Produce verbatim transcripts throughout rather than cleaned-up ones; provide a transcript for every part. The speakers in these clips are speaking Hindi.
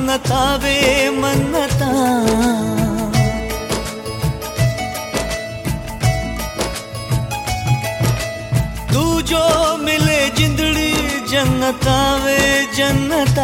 मन्नता वे मन्नता। तू जो मिले जिंदड़ी जन्नता वे जन्नता।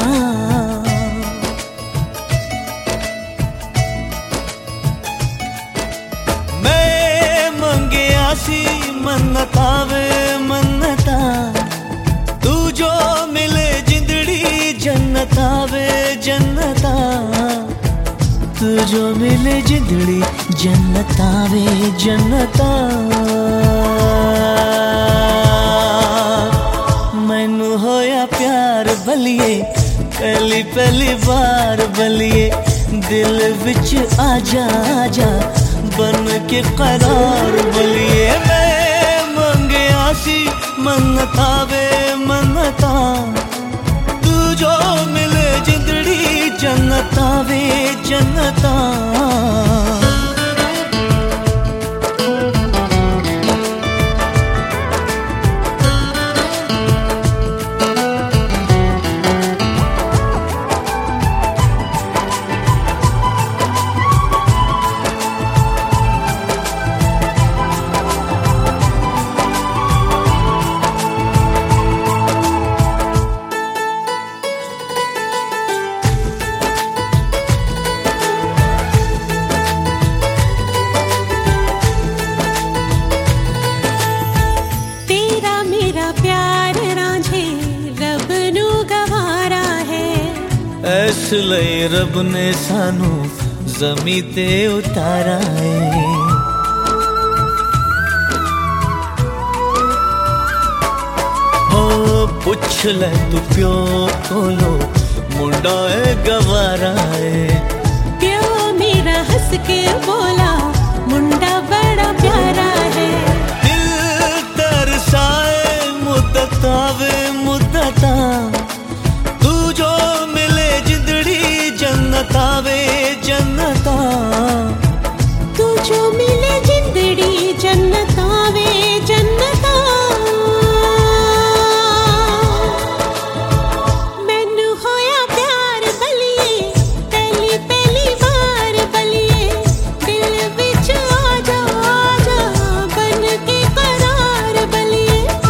मैं मंगे आसी मन्नता वे मन्नता। तू जो मिले जिंदड़ी जन्नता वे जन्नता। तू जो मिले जिंदड़ी जन्नता वे जन्नता। मैनू होया प्यार बलिए पहली पहली बार बलिए। दिल विच आजा आजा बन के करार बलिए। मैं मंगे आसी मन्नता वे मन्नता। तू जो मिले जिंदड़ी जन्नता वे जन्नता। इस लई रब ने सानू ज़मीं ते उतारा है। हो पुछ ले तू प्यो कोलो मुंडा है गवारा है। प्यो मेरा हंस के बोला मुंडा बड़ा प्यारा है। दिल तरसाए मुद्दता वे मुद्दता। जन्नता वे जन्नता। तू जो मिले जिंदड़ी जन्नता वे जन्नता। मैनू होया प्यार बलिए पहली पहली बार बलिए। दिल विच आजा आजा बन के करार बलिए।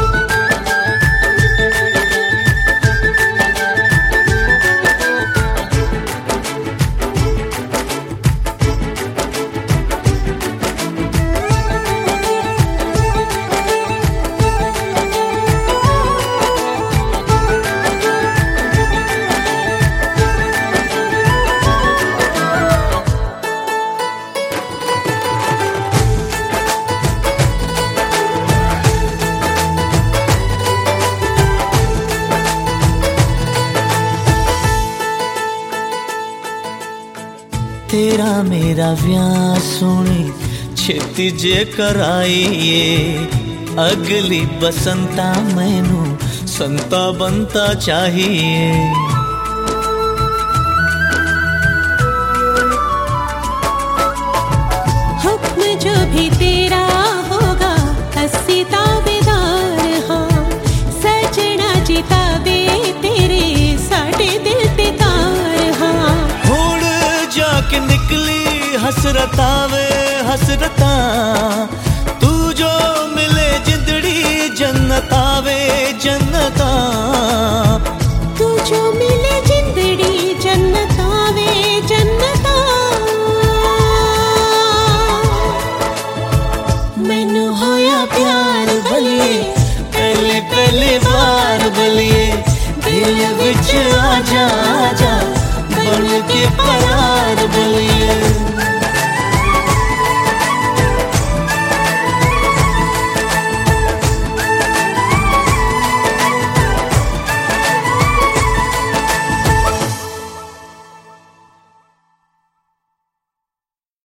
तेरा मेरा व्याह सोनी छेती जे कराइए। अगली बसंता मैनू संता बनता चाहिए। हुक्म जो भी तेरा होगा अस्सी ताबेदार हाँ। सजना जीता बे तेरे साढ़े दिल ते तार हाँ। जाके निकली हसरता वे हसरता। तू जो मिले जिंदड़ी जन्नता वे जन्नता। तू जो मिले जिंदड़ी जन्नता वे जन्नता। मैनू होया प्यार बलिए पहले पहले बार बलिए। दिल विच आजा आजा बन के करार बलिए।